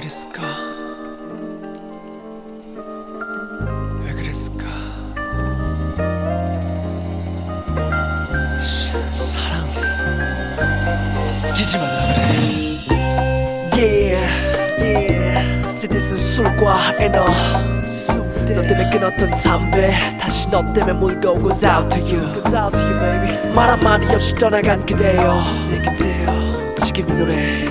그랬을까? 왜 그랬을까? 사랑 잊지 말라 그래. Yeah 스트레스는 술과 에너 너 때문에 끊었던 담배 다시 너 때문에 물고 goes out to you baby. 말 한마디 없이 떠나간 그대여 내 그대여 지금 이 노래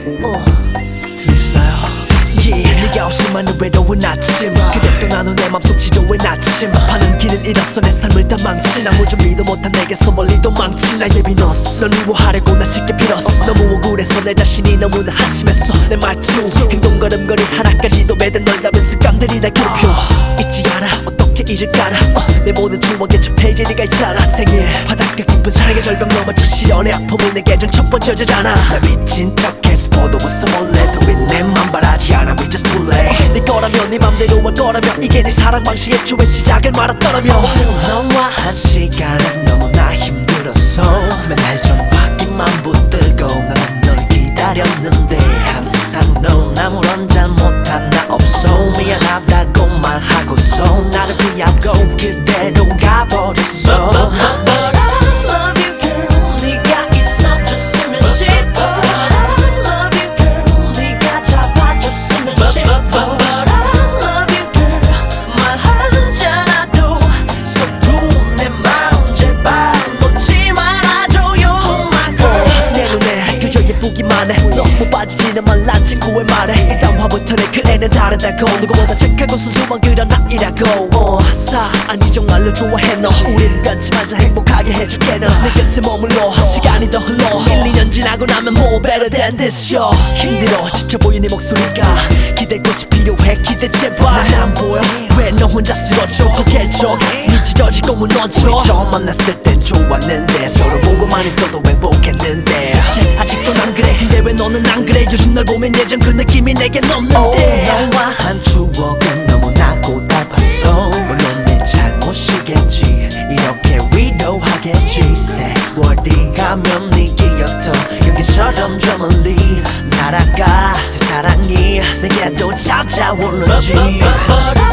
들리시나요? 네가 없이만은 외로운 아침 그대 떠나는 내 맘속 지도의 나침 파는 길을 잃었어 내 삶을 다 망친 아무 준비도 못한 내게서 멀리 도망친 나의 비너스 널 미워하려고 나 쉽게 빌었어 너무 억울해서 내 자신이 너무나 한심했어 내 말투 행동 걸음걸이 하나까지도 매단 널 담은 습관들이 날 괴롭혀 잊지 않아 어떻게 잊을까나 내 모든 추억의 첫 페이지에 네가 있잖아 생일 바닷가 깊은 사랑의 절벽 넘어져 시련의 아픔을 내 계정 첫 번째 여자잖아 나 미친 척해서 보도 웃어 몰래 도인 내맘 바라지 않아 We just too late 네 거라면 네 맘대로 할 거라면 이게 네 사랑 방식의 초의 시작을 말았더라면 너와 한 시간은 너무나 힘들었어 맨날 전화기만 붙들고 나는 널 기다렸는데 항상 넌 아무런 잘못 하나 없어 미안하다고 말하고서 나를 피하고 그대로 가버렸어 But I love you girl 네가 있어줬으면 싶어 I love you girl 네가 잡아줬으면 싶어 But I love you girl 말하지 않아도 서툰 내 마음 제발 놓지 말아줘요 My girl 내 눈에 그저 예쁘기만 해 너무 빠지지는 말란 친구의 말에 일단 화부터 내 그애는 다르다고 누구보다 착하고 순수한 그런 아이라고 아니 정말로 좋아해 너 우리를 변치마저 행복하게 해줄게 너 내 곁에 머물러 시간이 더 흘러 1-2년 지나고 나면 more better than this yo 힘들어 지쳐 보이는 네 목소리가 기댈 곳이 필요해 기대 제발 난 안 보여 왜 너 혼자 쓰러져 고개져 가슴이 찢어지고 무너져 우리 처음 만났을 땐 좋았는데 서로 보고만 있어도 행복했는데 사실 아직도 난 그래 근데 왜 너는 안 그래 요즘 널 보면 예전 그 느낌이 내겐 없는데 너와 한 추억은 너무나 고달팠어 물론 내 잘못이겠지 이렇게 위로하겠지 세월이 가면 네 기억도 연기처럼 저 멀리 날아가 새 사랑이 내게도 찾아오는지